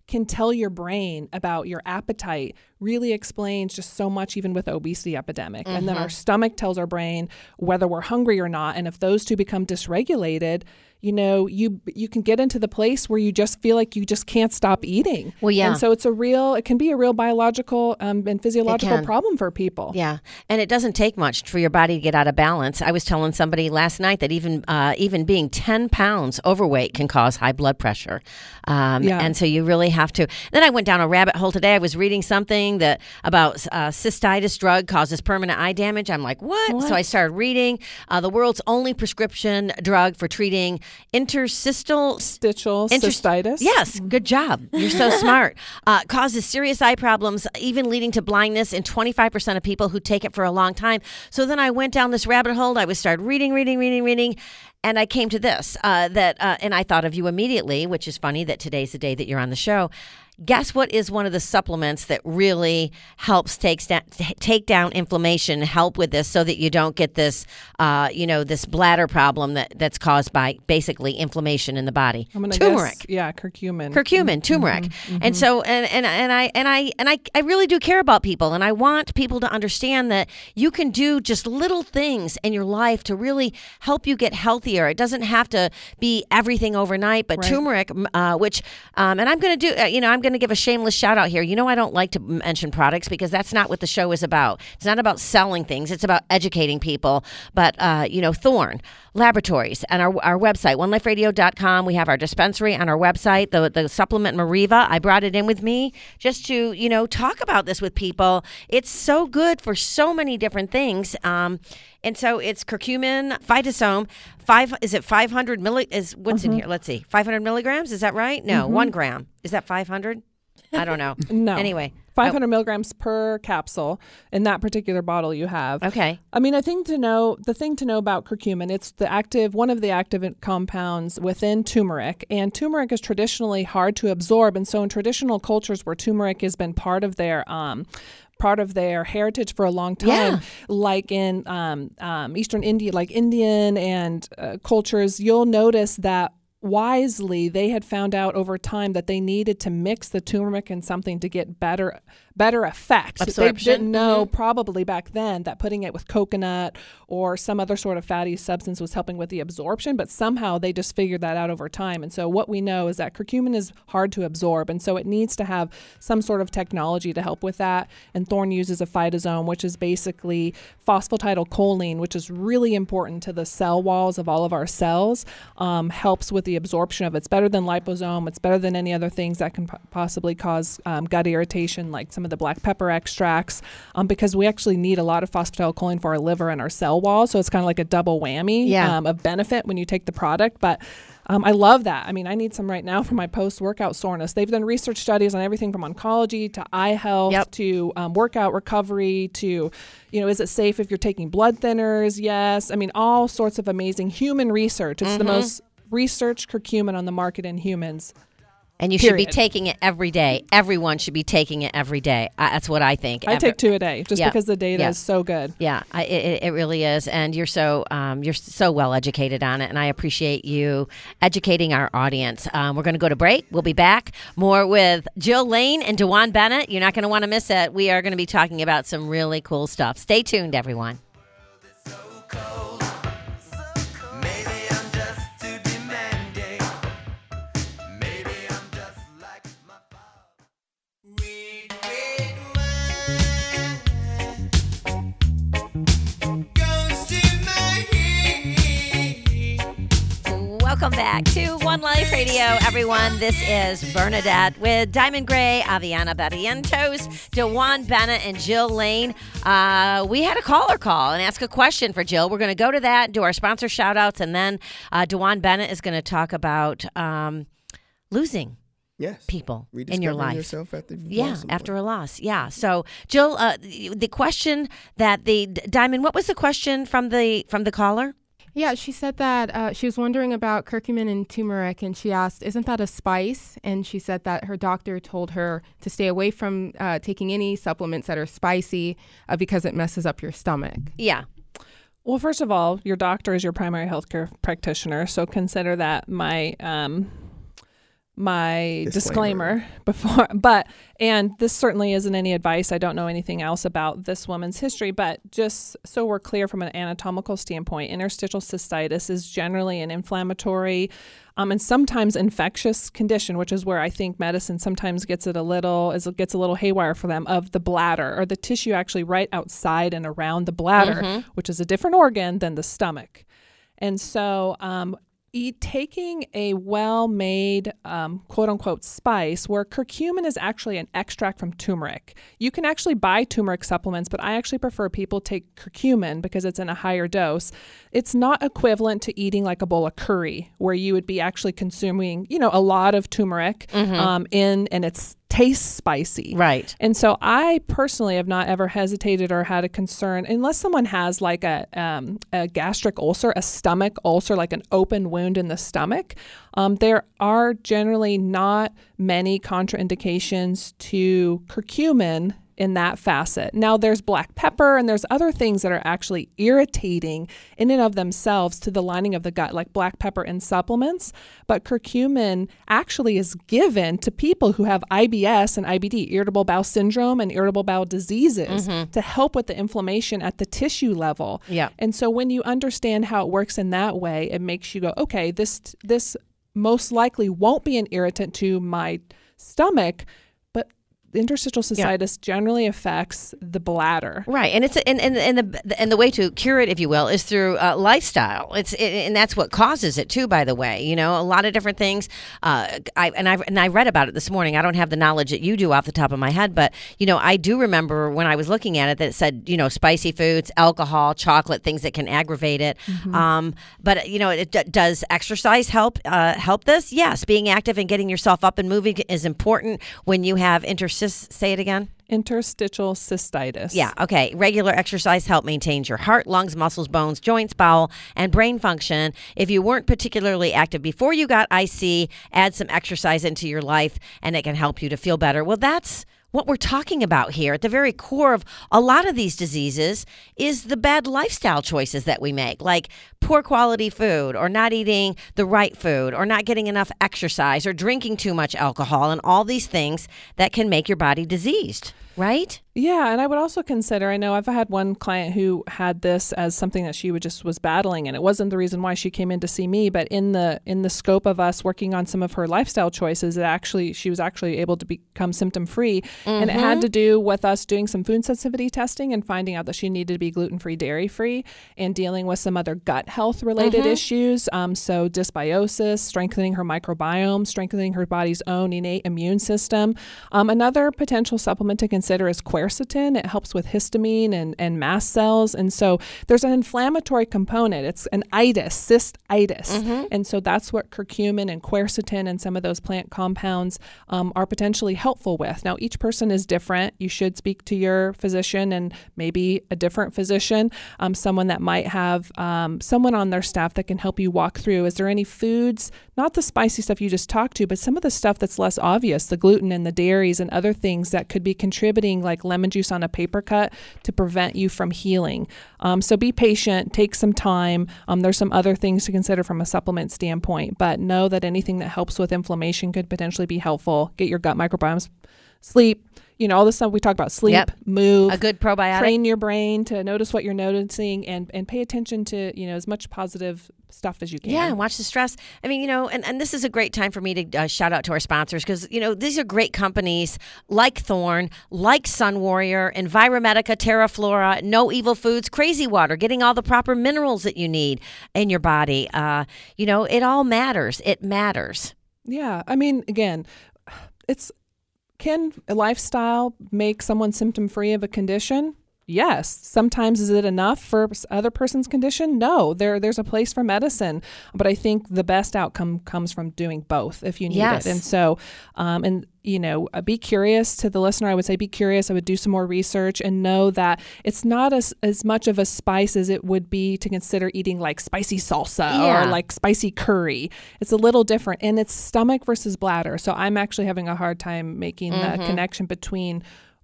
S3: can tell your brain about your appetite really explains just so much, even with obesity epidemic. Mm-hmm. And then our stomach tells our brain whether we're hungry or not. And if those two become dysregulated, you know, you you can get into the place where you just feel like you just can't stop eating.
S5: Well, yeah.
S3: And so it's a real, it can be a real biological um, and physiological problem for people.
S5: Yeah. And it doesn't take much for your body to get out of balance. I was telling somebody last night that even uh, even being ten pounds overweight can cause high blood pressure. Um,
S3: Yeah.
S5: And so you really have to. Then I went down a rabbit hole today. I was reading something that about uh, cystitis drug causes permanent eye damage. I'm like, what?
S3: What?
S5: So I started reading uh, the world's only prescription drug for treating interstitial
S3: Stitchal
S5: Inter-
S3: cystitis.
S5: Yes, good job. You're so smart. Uh, causes serious eye problems, even leading to blindness in twenty-five percent of people who take it for a long time. So then I went down this rabbit hole. I was started reading, reading, reading, reading. And I came to this, uh, that, uh, and I thought of you immediately, which is funny that today's the day that you're on the show. Guess what is one of the supplements that really helps takes down, take down inflammation, help with this so that you don't get this, uh, you know, this bladder problem that, that's caused by basically inflammation in the body?
S3: I'm gonna
S5: Turmeric.
S3: guess, yeah, curcumin.
S5: Curcumin, turmeric.
S3: Mm-hmm.
S5: And so and, and and I and I and I, I really do care about people, and I want people to understand that you can do just little things in your life to really help you get healthier. It doesn't have to be everything overnight, but
S3: Right.
S5: turmeric, uh, which um, and I'm going to do, uh, you know, I'm going to give a shameless shout out here. You know, I don't like to mention products because that's not what the show is about. It's not about selling things. It's about educating people. But, uh, you know, Thorne Laboratories and our, our website, one life radio dot com. We have our dispensary on our website, the, the supplement Mariva. I brought it in with me just to, you know, talk about this with people. It's so good for so many different things. Um, and so it's curcumin, phytosome, five, is it five hundred milli, is what's in here? Let's see, five hundred milligrams. Is that right? No, one gram. Is that five hundred? I don't know.
S3: No.
S5: Anyway.
S3: five hundred milligrams per capsule in that particular bottle you have.
S5: Okay.
S3: I mean, I think to know, the thing to know about curcumin, it's the active, one of the active compounds within turmeric, and turmeric is traditionally hard to absorb. And so in traditional cultures where turmeric has been part of their, um, part of their heritage for a long time,
S5: Yeah.
S3: like in um, um, Eastern India, like Indian and uh, cultures, you'll notice that wisely they had found out over time that they needed to mix the turmeric in something to get better better effect.
S5: Absorption.
S3: They didn't know
S5: Mm-hmm.
S3: probably back then that putting it with coconut or some other sort of fatty substance was helping with the absorption, but somehow they just figured that out over time. And so what we know is that curcumin is hard to absorb, and so it needs to have some sort of technology to help with that. And Thorne uses a phytosome, which is basically phosphatidylcholine, which is really important to the cell walls of all of our cells, um, helps with the absorption of it. It's better than liposome. It's better than any other things that can po- possibly cause um, gut irritation, like some of the black pepper extracts, um, because we actually need a lot of phosphatidylcholine for our liver and our cell wall. So it's kind of like a double whammy
S5: Yeah.
S3: um, of benefit when you take the product. But um, I love that. I mean, I need some right now for my post-workout soreness. They've done research studies on everything from oncology to eye health
S5: Yep.
S3: to um, workout recovery to, you know, is it safe if you're taking blood thinners? Yes. I mean, all sorts of amazing human research. It's the most researched curcumin on the market in humans.
S5: And you should be
S3: Period.
S5: taking it every day. Everyone should be taking it every day. Uh, that's what I think.
S3: I
S5: Every-
S3: take two a day just
S5: Yeah.
S3: because the data
S5: Yeah.
S3: is so good.
S5: Yeah, I, it, it really is, and you're so um, you're so well educated on it, and I appreciate you educating our audience. Um, we're going to go to break. We'll be back more with Jill Lane and Dewan Bennett. You're not going to want to miss it. We are going to be talking about some really cool stuff. Stay tuned, everyone.
S6: Maybe I'm just too demanding. Maybe I'm just like my father. Red, red wine goes to my head.
S5: Welcome back to One Life Radio, everyone. This is Bernadette with Diamond Gray, Aviana Barrientos, Dewan Bennett, and Jill Lane. Uh, we had a caller call and ask a question for Jill. We're going to go to that, do our sponsor shout-outs, and then uh, Dewan Bennett is going to talk about um, losing
S2: Yes.
S5: people in
S2: Rediscovering
S5: your life.
S2: yourself after you've
S5: Yeah,
S2: lost someone.
S5: after a loss. Yeah. So, Jill, uh, the question that the Diamond, what was the question from the from the caller?
S7: Yeah, she said that uh, she was wondering about curcumin and turmeric, and she asked, isn't that a spice? And she said that her doctor told her to stay away from uh, taking any supplements that are spicy uh, because it messes up your stomach.
S5: Yeah.
S3: Well, first of all, your doctor is your primary healthcare practitioner, so consider that my um, my
S2: Disclaimer.
S3: disclaimer before, but, and this certainly isn't any advice. I don't know anything else about this woman's history, but just so we're clear from an anatomical standpoint, interstitial cystitis is generally an inflammatory um, and sometimes infectious condition, which is where I think medicine sometimes gets it a little, is it gets a little haywire for them, of the bladder, or the tissue actually right outside and around the bladder,
S5: Mhm.
S3: which is a different organ than the stomach. And so, um, Eat, taking a well-made, um, quote-unquote, spice, where curcumin is actually an extract from turmeric. You can actually buy turmeric supplements, but I actually prefer people take curcumin because it's in a higher dose. It's not equivalent to eating like a bowl of curry, where you would be actually consuming, you know, a lot of turmeric
S5: Mhm.
S3: um, in, and it's tastes spicy.
S5: Right.
S3: And so I personally have not ever hesitated or had a concern, unless someone has like a, um, a gastric ulcer, a stomach ulcer, like an open wound in the stomach. Um, there are generally not many contraindications to curcumin in that facet. Now there's black pepper and there's other things that are actually irritating in and of themselves to the lining of the gut, like black pepper in supplements. But curcumin actually is given to people who have I B S and I B D, irritable bowel syndrome and irritable bowel diseases,
S5: Mhm.
S3: to help with the inflammation at the tissue level.
S5: Yeah.
S3: And so when you understand how it works in that way, it makes you go, okay, this this most likely won't be an irritant to my stomach, but interstitial cystitis generally affects the bladder.
S5: Right, and it's and and and the and the way to cure it, if you will, is through uh, lifestyle. It's it, and that's what causes it too. By the way, you know, a lot of different things. Uh, I and I and I read about it this morning. I don't have the knowledge that you do off the top of my head, but you know, I do remember when I was looking at it that it said, you know, spicy foods, alcohol, chocolate, things that can aggravate it.
S3: Mm-hmm.
S5: Um, but you know, it, d- does exercise help uh, help this? Yes, being active and getting yourself up and moving is important when you have interstitial. Say it again.
S3: Interstitial cystitis.
S5: Yeah, okay. Regular exercise help maintains your heart, lungs, muscles, bones, joints, bowel, and brain function. If you weren't particularly active before you got I C, add some exercise into your life, and it can help you to feel better. Well, that's what we're talking about here. At the very core of a lot of these diseases is the bad lifestyle choices that we make, like poor quality food, or not eating the right food, or not getting enough exercise, or drinking too much alcohol, and all these things that can make your body diseased, right?
S3: Yeah, and I would also consider, I know I've had one client who had this as something that she would just was battling, and it wasn't the reason why she came in to see me, but in the in the scope of us working on some of her lifestyle choices, it actually she was actually able to become symptom free. Mm-hmm. And it had to do with us doing some food sensitivity testing and finding out that she needed to be gluten-free, dairy-free, and dealing with some other gut health related
S5: Mm-hmm.
S3: issues. Um, so dysbiosis, strengthening her microbiome, strengthening her body's own innate immune system. Um, another potential supplement to consider is quercetin. It helps with histamine and, and mast cells. And so there's an inflammatory component. It's an itis, cystitis.
S5: Mm-hmm.
S3: And so that's what curcumin and quercetin and some of those plant compounds um, are potentially helpful with. Now, each person is different. You should speak to your physician and maybe a different physician, um, someone that might have um, someone on their staff that can help you walk through. Is there any foods, not the spicy stuff you just talked to, but some of the stuff that's less obvious, the gluten and the dairies and other things that could be contributing, like lemon juice on a paper cut, to prevent you from healing. Um, so be patient, take some time. Um, there's some other things to consider from a supplement standpoint, but know that anything that helps with inflammation could potentially be helpful. Get your gut microbiomes, sleep, you know, all this stuff we talk about, sleep,
S5: Yep.
S3: move,
S5: A good probiotic.
S3: train your brain to notice what you're noticing, and, and pay attention to, you know, as much positive stuff as you can.
S5: Yeah, and watch the stress. I mean, you know, and, and this is a great time for me to uh, shout out to our sponsors, because, you know, these are great companies like Thorne, like Sun Warrior, Enviromedica, TerraFlora, No Evil Foods, Crazy Water, getting all the proper minerals that you need in your body. Uh, you know, it all matters. It matters.
S3: Yeah. I mean, again, it's, can a lifestyle make someone symptom free of a condition? Yes. Sometimes is it enough for other person's condition? No. There, there's a place for medicine, but I think the best outcome comes from doing both if you need
S5: Yes.
S3: it. And so, um, and you know, uh, be curious. To the listener, I would say be curious. I would do some more research and know that it's not as as much of a spice as it would be to consider eating like spicy salsa
S5: Yeah.
S3: or like spicy curry. It's a little different, and it's stomach versus bladder. So I'm actually having a hard time making
S5: Mm-hmm.
S3: the connection between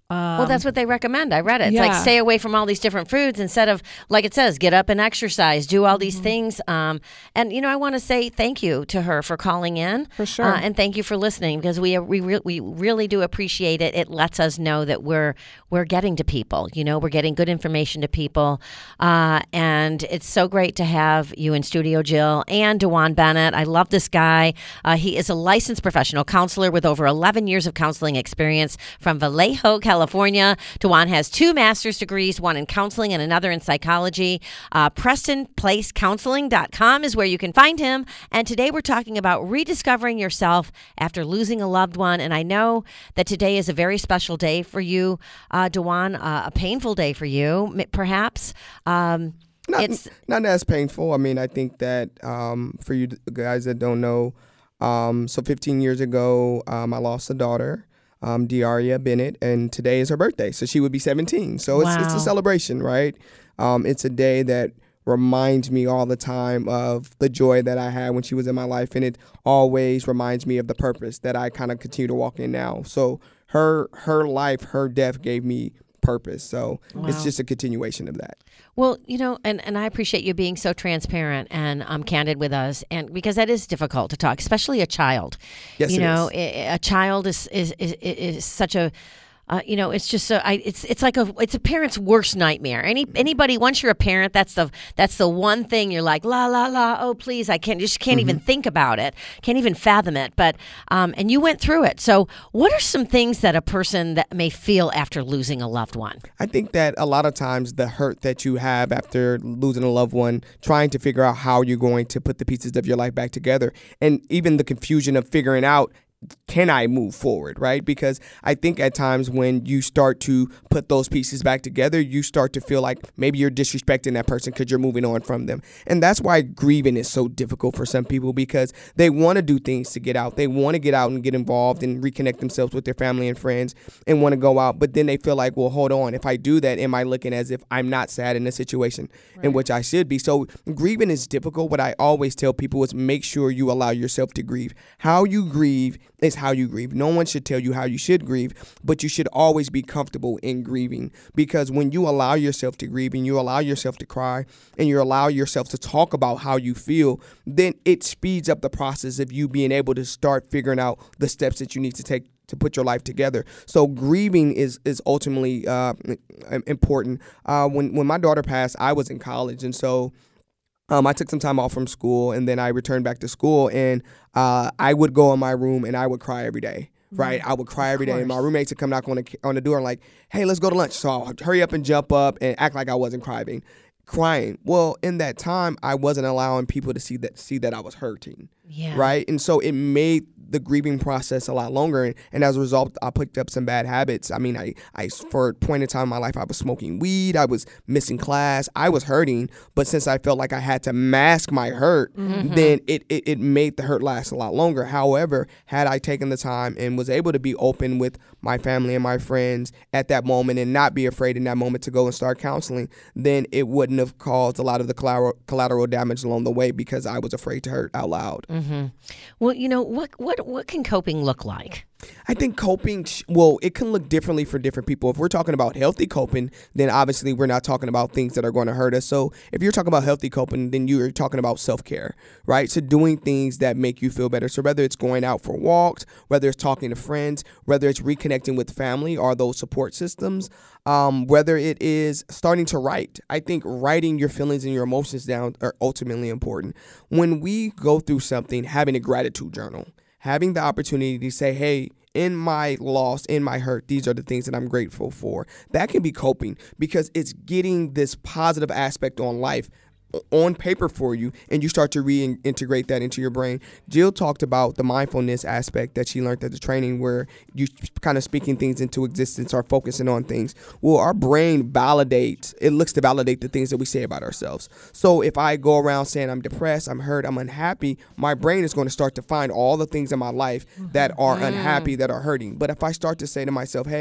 S3: Um,
S5: Well, that's what they recommend. I read it. It's like
S3: yeah.
S5: stay away from all these different foods instead of, like it says, get up and exercise, do all these
S3: Mm-hmm.
S5: things. Um, and, you know, I want to say thank you to her for calling in.
S3: For sure.
S5: Uh, and thank you for listening because we we, re- we really do appreciate it. It lets us know that we're we're getting to people. You know, we're getting good information to people. Uh, and it's so great to have you in studio, Jill, and DeJuan Bennett. I love this guy. Uh, he is a licensed professional counselor with over eleven years of counseling experience from Vallejo, California. DeJuan has two master's degrees, one in counseling and another in psychology. Uh, Preston Place Counseling dot com is where you can find him. And today we're talking about rediscovering yourself after losing a loved one. And I know that today is a very special day for you, uh, DeJuan, uh, a painful day for you, m- perhaps. Um,
S2: Not,
S5: it's
S2: not as painful. I mean, I think that um, for you guys that don't know, um, so fifteen years ago, um, I lost a daughter, um, Diaria Bennett, and today is her birthday. So she would be seventeen. So it's, it's
S5: Wow.
S2: a celebration, right? Um, it's a day that reminds me all the time of the joy that I had when she was in my life, and it always reminds me of the purpose that I kind of continue to walk in now. So her her life, her death gave me purpose. So it's
S5: Wow.
S2: just a continuation of that.
S5: Well, you know, and, and I appreciate you being so transparent and um, candid with us, and because that is difficult to talk, especially a child.
S2: Yes,
S5: you
S2: it
S5: know,
S2: is.
S5: a, a child is is, is is such a. Uh, you know, it's just so I. It's it's like a it's a parent's worst nightmare. Any anybody once you're a parent, that's the that's the one thing you're like la la la. Oh please, I can't just can't even think about it, can't even fathom it. But um, and you went through it. So what are some things that a person that may feel after losing a loved one?
S2: I think that a lot of times the hurt that you have after losing a loved one, trying to figure out how you're going to put the pieces of your life back together, and even the confusion of figuring out, can I move forward, right? Because I think at times when you start to put those pieces back together, you start to feel like maybe you're disrespecting that person because you're moving on from them. And that's why grieving is so difficult for some people, because they want to do things to get out. They want to get out and get involved and reconnect themselves with their family and friends and want to go out. But then they feel like, well, hold on. If I do that, am I looking as if I'm not sad in a situation right. in which I should be? So grieving is difficult. What I always tell people is make sure you allow yourself to grieve. How you grieve is how you grieve. No one should tell you how you should grieve, but you should always be comfortable in grieving, because when you allow yourself to grieve and you allow yourself to cry and you allow yourself to talk about how you feel, then it speeds up the process of you being able to start figuring out the steps that you need to take to put your life together. So grieving is is ultimately uh, important. Uh, when when my daughter passed, I was in college, and so Um, I took some time off from school, and then I returned back to school, and uh, I would go in my room and I would cry every day, right? I would cry every day, and my roommates would come knock on the on the door and like, hey, let's go to lunch. So I'll hurry up and jump up and act like I wasn't crying. Crying. Well, in that time, I wasn't allowing people to see that see that I was hurting,
S5: Yeah.
S2: right? And so it made the grieving process a lot longer, and, and as a result, I picked up some bad habits. I mean, I, I for a point in time in my life, I was smoking weed, I was missing class, I was hurting, but since I felt like I had to mask my hurt,
S5: Mm-hmm.
S2: then it, it, it made the hurt last a lot longer. However, had I taken the time and was able to be open with my family and my friends at that moment and not be afraid in that moment to go and start counseling, then it wouldn't have caused a lot of the collateral, collateral damage along the way, because I was afraid to hurt out loud.
S5: Mm-hmm. Well, you know, what what what can coping look like?
S2: I think coping, sh- well, it can look differently for different people. If we're talking about healthy coping, then obviously we're not talking about things that are going to hurt us. So if you're talking about healthy coping, then you're talking about self-care, right? So doing things that make you feel better. So whether it's going out for walks, whether it's talking to friends, whether it's reconnecting with family or those support systems, um, whether it is starting to write. I think writing your feelings and your emotions down are ultimately important. When we go through something, having a gratitude journal, having the opportunity to say, hey, in my loss, in my hurt, these are the things that I'm grateful for. That can be coping, because it's getting this positive aspect on life on paper for you, and you start to reintegrate that into your brain. Jill talked about the mindfulness aspect that she learned at the training, where you kind of speaking things into existence or focusing on things. Well, our brain validates, it looks to validate the things that we say about ourselves. So if I go around saying I'm depressed, I'm hurt, I'm unhappy, my brain is going to start to find all the things in my life that are unhappy, that are hurting. But if I start to say to myself, hey,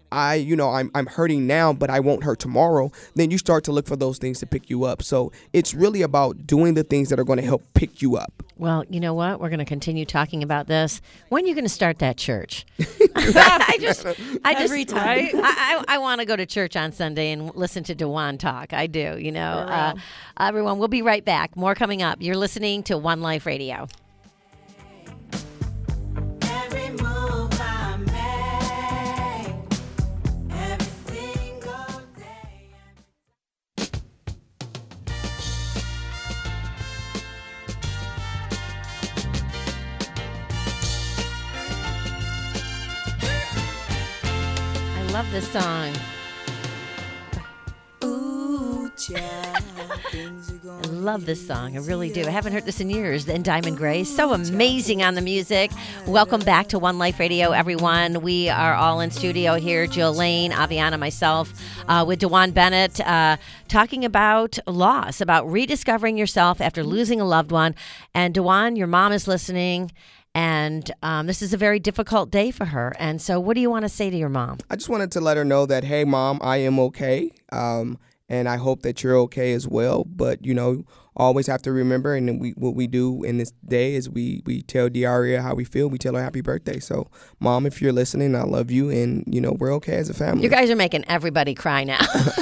S2: I, you know, I'm I'm hurting now, but I won't hurt tomorrow, then you start to look for those things to pick you up. So it's really about doing the things that are going to help pick you up.
S5: Well, you know what? We're going to continue talking about this. When are you going to start that church? I just, I just,
S4: Every time.
S5: I, I, I want to go to church on Sunday and listen to Dewan talk. I do, you know. Uh, everyone, we'll be right back. More coming up. You're listening to One Life Radio.
S6: Every move I make, every single day.
S5: I love this song.
S6: Ooh, child, things are
S5: I
S6: going
S5: love this song. I really do. I haven't heard this in years. And Diamond Grace, so amazing on the music. Welcome back to One Life Radio, everyone. We are all in studio here. Jill Lane, Aviana, myself, uh, with Dewan Bennett, uh, talking about loss, about rediscovering yourself after losing a loved one. And Dewan, your mom is listening. And um, this is a very difficult day for her. And so what do you want to say to your mom?
S2: I just wanted to let her know that, hey, Mom, I am okay. Um, and I hope that you're okay as well. But, you know, always have to remember, and then we, what we do in this day is we, we tell Diaria how we feel. We tell her happy birthday. So, Mom, if you're listening, I love you, and, you know, we're okay as a family.
S5: You guys are making everybody cry now.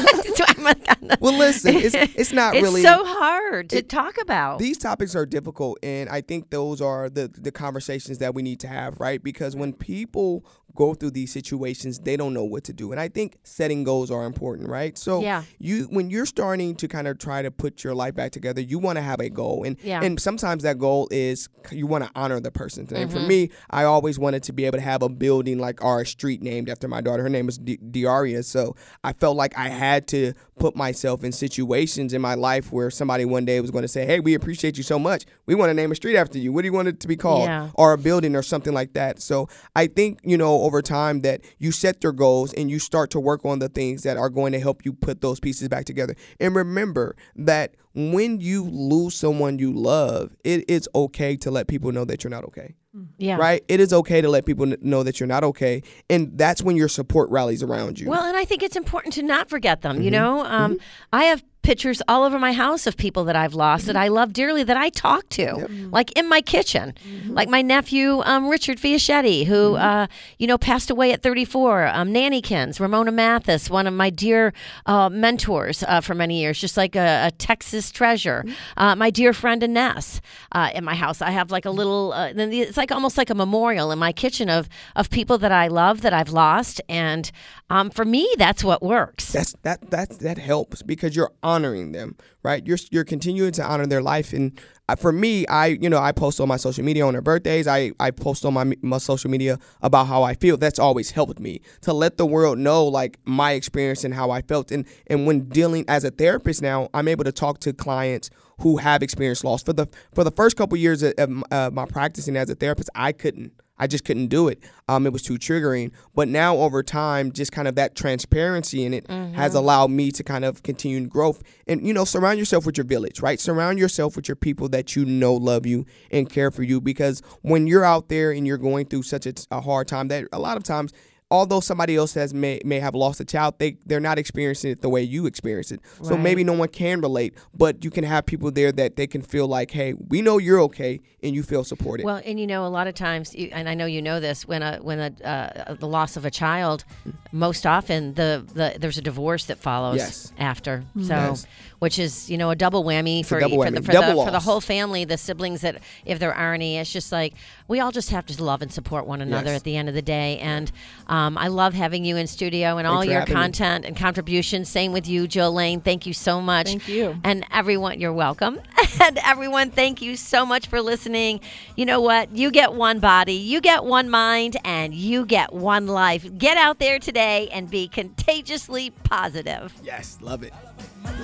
S2: Well, listen, it's, it's not
S5: it's
S2: really.
S5: It's so hard to
S2: it,
S5: talk about.
S2: These topics are difficult, and I think those are the, the conversations that we need to have, right? Because when people go through these situations, they don't know what to do. And I think setting goals are important, right? So
S5: yeah.
S2: you when you're starting to kind of try to put your life back together, you want to have a goal. And
S5: yeah.
S2: and sometimes that goal is you want to honor the person. And
S5: mm-hmm.
S2: for me, I always wanted to be able to have a building like our street named after my daughter. Her name is D- Diaria. So I felt like I had to put myself in situations in my life where somebody one day was going to say, hey, we appreciate you so much. We want to name a street after you. What do you want it to be called?
S5: Yeah.
S2: Or a building or something like that. So I think, you know, over time that you set your goals and you start to work on the things that are going to help you put those pieces back together. And remember that when you lose someone you love, it is okay to let people know that you're not okay.
S5: Yeah.
S2: Right? It is okay to let people know that you're not okay. And that's when your support rallies around you.
S5: Well, and I think it's important to not forget them.
S2: Mm-hmm.
S5: You know, um, mm-hmm. I have pictures all over my house of people that I've lost mm-hmm. that I love dearly that I talk to, yep. like in my kitchen, mm-hmm. like my nephew, um, Richard Fiaschetti, who, mm-hmm. uh, you know, passed away at thirty-four, um, Nannykins, Ramona Mathis, one of my dear uh, mentors uh, for many years, just like a, a Texas treasure. Mm-hmm. Uh, my dear friend Ines uh, in my house. I have like a little, uh, it's like almost like a memorial in my kitchen of, of people that I love that I've lost. And um, for me, that's what works.
S2: That's that that that helps because you're honoring them, right? You're you're continuing to honor their life. And for me, I you know I post on my social media on their birthdays. I, I post on my my social media about how I feel. That's always helped me to let the world know like my experience and how I felt. And and when dealing as a therapist now, I'm able to talk to clients who have experienced loss. For the for the first couple years of, of uh, my practicing as a therapist, I couldn't. I just couldn't do it. Um, it was too triggering. But now over time, just kind of that transparency in it mm-hmm. has allowed me to kind of continue growth. And, you know, surround yourself with your village, right? Surround yourself with your people that you know love you and care for you. Because when you're out there and you're going through such a, a hard time that a lot of times, although somebody else has may may have lost a child, they they're not experiencing it the way you experience it. Right. So maybe no one can relate, but you can have people there that they can feel like, hey, we know you're okay, and you feel supported.
S5: Well, and you know, a lot of times, you, and I know you know this, when a when a uh, the loss of a child, most often the, the there's a divorce that follows
S2: yes.
S5: after. So,
S2: yes.
S5: which is you know a double whammy
S2: it's
S5: for
S2: double
S5: for,
S2: whammy.
S5: the, for,
S2: double
S5: the, for the whole family, the siblings that if there are any, it's just like we all just have to love and support one another
S2: yes.
S5: at the end of the day. And um, I love having you in studio and
S2: Thanks
S5: all your
S2: having
S5: content
S2: me.
S5: and contributions. Same with you, Jill Lane. Thank you so much.
S3: Thank you.
S5: And everyone, you're welcome. And everyone, thank you so much for listening. You know what? You get one body, you get one mind, and you get one life. Get out there today and be contagiously positive.
S2: Yes, love it.